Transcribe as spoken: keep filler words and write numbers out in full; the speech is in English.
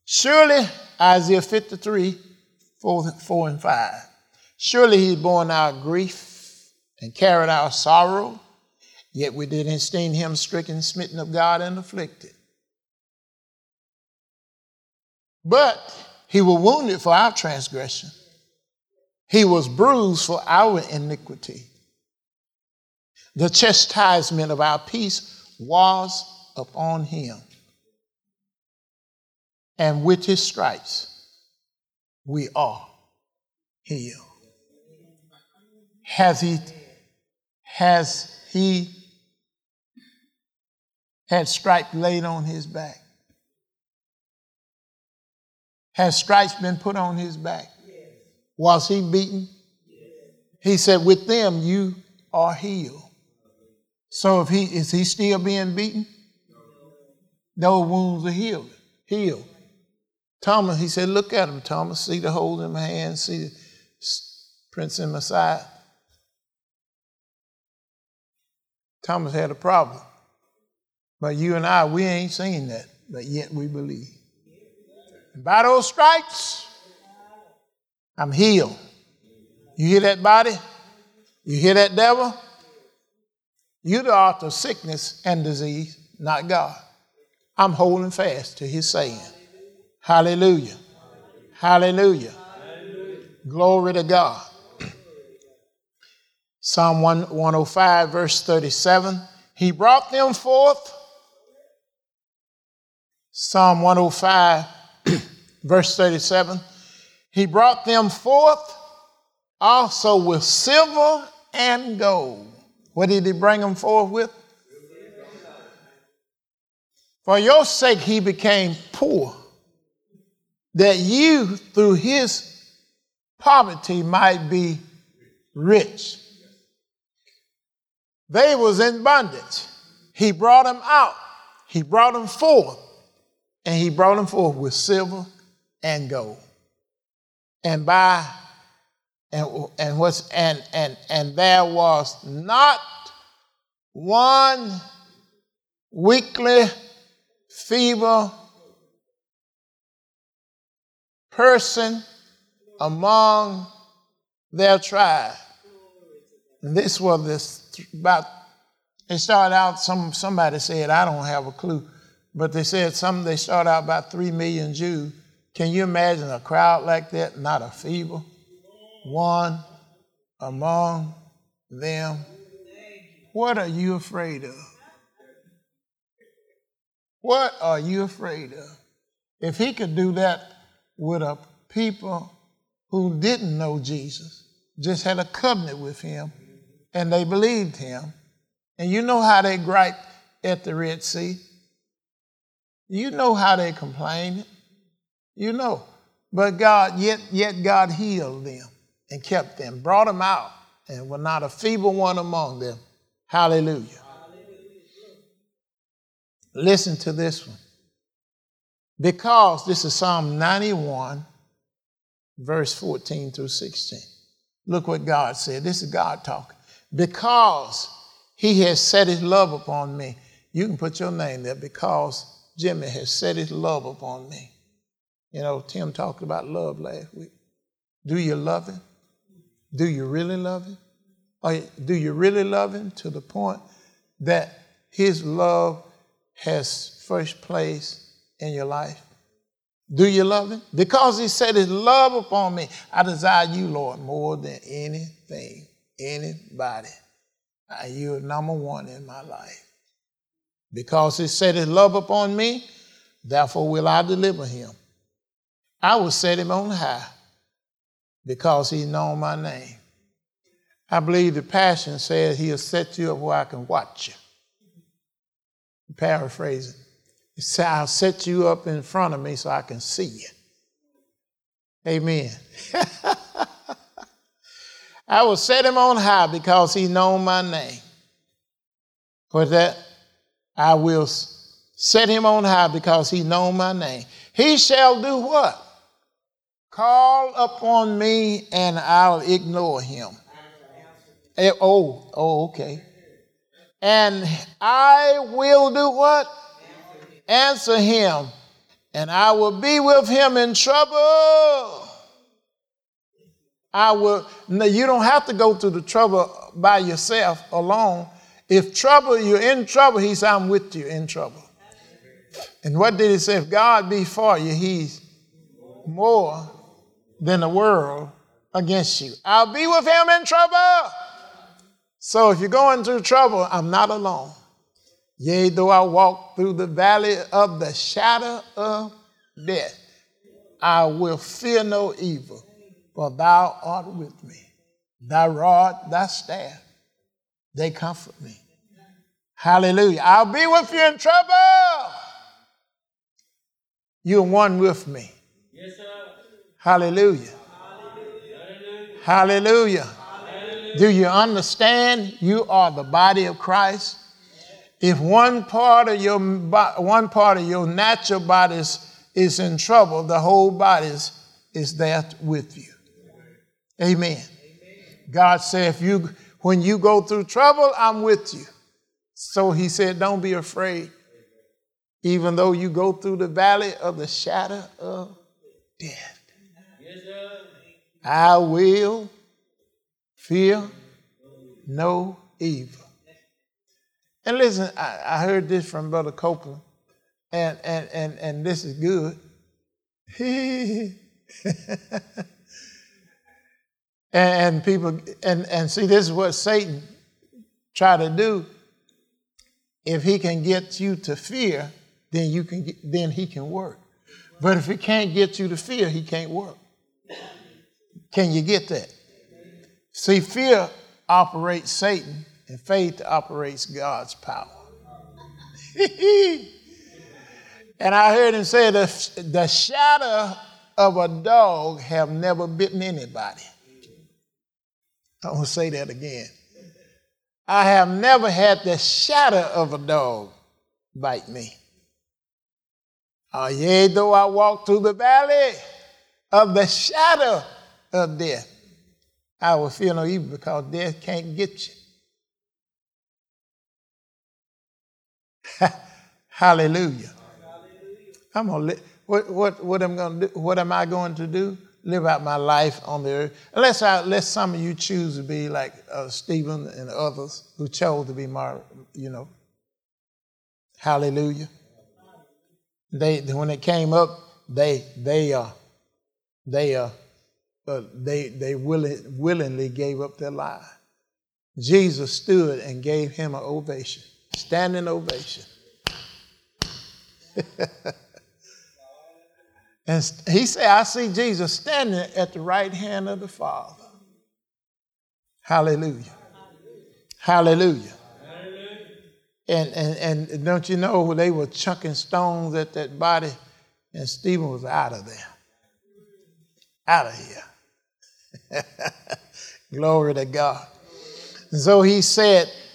Surely, Isaiah fifty-three, four, four and five. Surely he borne our grief and carried our sorrow, yet we did esteem him stricken, smitten of God, and afflicted. But he was wounded for our transgression. He was bruised for our iniquity. The chastisement of our peace was upon him. And with his stripes, we are healed. Has he, has he had stripes laid on his back? Has stripes been put on his back? Was he beaten? He said, with them you are healed. So if he is he still being beaten? Those wounds are healed. Healed. Thomas, he said, look at him, Thomas. See the hole in my hand. See the prints in my side. Thomas had a problem. But you and I, we ain't seen that. But yet we believe. And by those stripes, I'm healed. You hear that, body? You hear that, devil? You're the author of sickness and disease, not God. I'm holding fast to his saying. Hallelujah. Hallelujah. Hallelujah. Glory to God. Psalm one oh five, verse thirty-seven. He brought them forth. Psalm one oh five, verse thirty-seven. He brought them forth also with silver and gold. What did he bring them forth with? For your sake he became poor, that you through his poverty might be rich. They was in bondage. He brought them out. He brought them forth. And he brought them forth with silver and gold. And by and and what's and and and there was not one weakly, feeble person among their tribe. And this was this about, they started out, some somebody said, I don't have a clue, but they said some they started out about three million Jews. Can you imagine a crowd like that, not a feeble one among them? What are you afraid of? What are you afraid of? If he could do that with a people who didn't know Jesus, just had a covenant with him, and they believed him, and you know how they griped at the Red Sea. You know how they complained. You know. But God, yet, yet God healed them and kept them, brought them out, and were not a feeble one among them. Hallelujah. Hallelujah. Listen to this one. Because, this is Psalm ninety-one, verse fourteen through sixteen. Look what God said. This is God talking. Because he has set his love upon me. You can put your name there. Because Jimmy has set his love upon me. You know, Tim talked about love last week. Do you love him? Do you really love him? Or do you really love him to the point that his love has first place in your life? Do you love him? Because he set his love upon me. I desire you, Lord, more than anything, anybody. You're number one in my life. Because he set his love upon me, therefore will I deliver him. I will set him on high because he known my name. I believe the Passion says he'll set you up where I can watch you. Paraphrasing. He said, I'll set you up in front of me so I can see you. Amen. I will set him on high because he known my name. For that, I will set him on high because he known my name. He shall do what? Call upon me and I'll ignore him. Oh, oh, okay. And I will do what? Answer him. and I will be with him in trouble. I will. No, you don't have to go through the trouble by yourself alone. If trouble, you're in trouble, he said, I'm with you in trouble. And what did he say? If God be for you, he's more than the world against you. I'll be with him in trouble. So if you're going through trouble, I'm not alone. Yea, though I walk through the valley of the shadow of death, I will fear no evil, for thou art with me. Thy rod, thy staff, they comfort me. Hallelujah. I'll be with you in trouble. You're one with me. Yes, sir. Hallelujah. Hallelujah. Hallelujah. Hallelujah. Do you understand? You are the body of Christ. If one part of your one part of your natural body is, is in trouble, the whole body is, is there with you. Amen. Amen. God said, if you when you go through trouble, I'm with you. So he said, don't be afraid. Even though you go through the valley of the shadow of death, yes, sir. I will fear no evil. And listen, I, I heard this from Brother Copeland, and, and, and, and this is good. and people, and, and see, this is what Satan try to do. If he can get you to fear, then you can get, then he can work. But if he can't get you to fear, he can't work. Can you get that? See, fear operates Satan, and faith operates God's power. And I heard him say, the, the shadow of a dog have never bitten anybody. I'm going to say that again. I have never had the shadow of a dog bite me. Oh, yea, though I walk through the valley of the shadow of death, I will fear no evil, because death can't get you. Hallelujah. I'm gonna li- what what what am going to do? What am I going to do? Live out my life on the earth. Unless I, unless some of you choose to be like uh, Stephen and others who chose to be martyred, you know. Hallelujah. They when it came up, they they uh they uh, uh they they willing, willingly gave up their life. Jesus stood and gave him an ovation, standing ovation. And he said, I see Jesus standing at the right hand of the Father. Hallelujah. Hallelujah. Hallelujah. And, and, and don't you know, they were chucking stones at that body, and Stephen was out of there. Out of here. Glory to God. And so he said,